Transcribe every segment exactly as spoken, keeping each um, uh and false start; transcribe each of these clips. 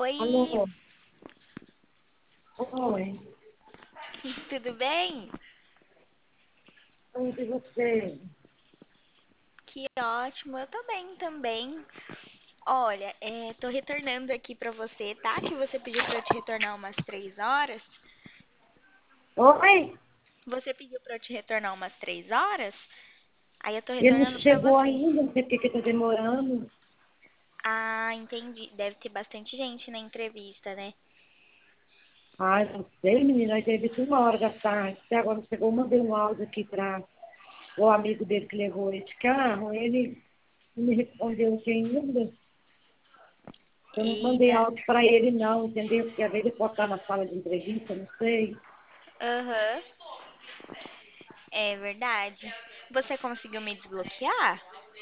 Alô? Oi, Oi. tudo bem? Onde você? Que ótimo, eu tô bem também. Olha, é, tô retornando aqui pra você, tá? Que você pediu pra eu te retornar umas três horas. Oi? Você pediu pra eu te retornar umas três horas? Aí eu tô Ele não retornando pra chegou você. ainda, não sei por que que tá demorando. Ah, entendi. Deve ter bastante gente na entrevista, né? Ai, não sei, menina, a entrevista uma hora da tarde. Até agora não chegou. Eu mandei um áudio aqui para o amigo dele que levou esse carro. Ele não me respondeu aqui ainda. Eu não mandei Eita. áudio para ele, não, entendeu? Porque às vezes ele pode estar na sala de entrevista, não sei. Aham. É verdade. Você conseguiu me desbloquear?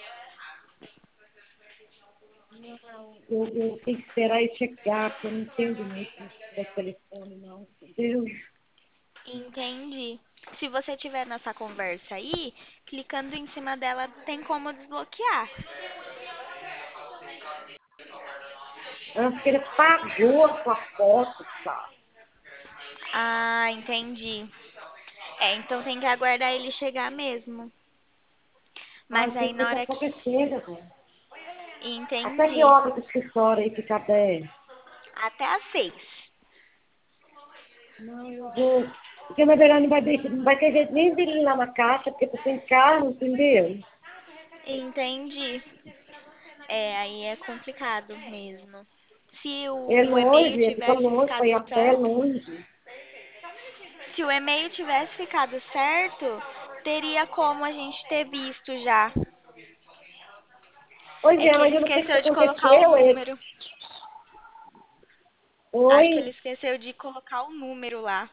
Não, eu, eu tenho que esperar ele chegar, porque eu não entendo muito no telefone, não, entendeu? Entendi. Se você tiver nessa conversa aí, clicando em cima dela tem como desbloquear. Antes que ele pagou a sua foto, sabe? Ah, entendi. É, então tem que aguardar ele chegar mesmo. Ai, Mas que aí na daqui a hora pouco que. ele chega, velho. Até que Entendi. hora que escritório aí fica aberto? Até às seis. Não, eu vou. Porque na verdade não vai, deixar, não vai ter jeito nem de ir lá na caixa, porque tu tem carro, entendeu? Entendi. É, aí é complicado mesmo. Se É o, o e-mail longe, fica tivesse longe para ficado ir a pé, certo, longe. se o e-mail tivesse ficado certo, teria como a gente ter visto já. Pois É é, que mas ele eu não sei o que esqueceu de colocar o aconteceu. Ele... número. Acho que ele Oi? esqueceu de colocar o número lá.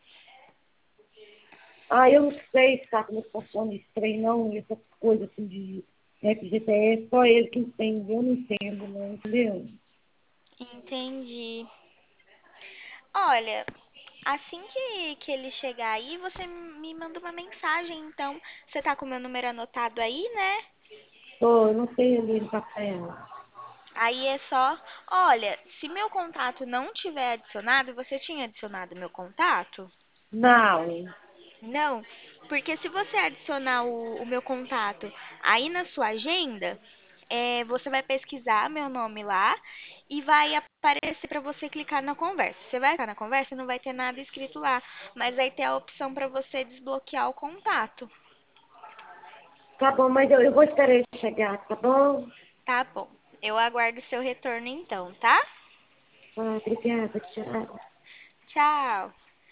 Ah, eu não sei, sabe, como é que funciona esse trem, não, e essas coisas assim de F G T S, só ele que entende, eu não entendo, não, entendeu? Entendi. Olha, assim que, que ele chegar aí, você me manda uma mensagem, então. Você tá com o meu número anotado aí, né? Tô, eu não sei ali no café. Aí é só, olha, se meu contato não tiver adicionado, você tinha adicionado meu contato? Não. Não, porque se você adicionar o, o meu contato aí na sua agenda, é, você vai pesquisar meu nome lá e vai aparecer para você clicar na conversa. Você vai clicar na conversa e não vai ter nada escrito lá, mas vai ter a opção para você desbloquear o contato. Tá bom, mas eu, eu vou esperar ele chegar, tá bom? Tá bom. Eu aguardo o seu retorno então, tá? Ah, obrigada, tchau. Tchau.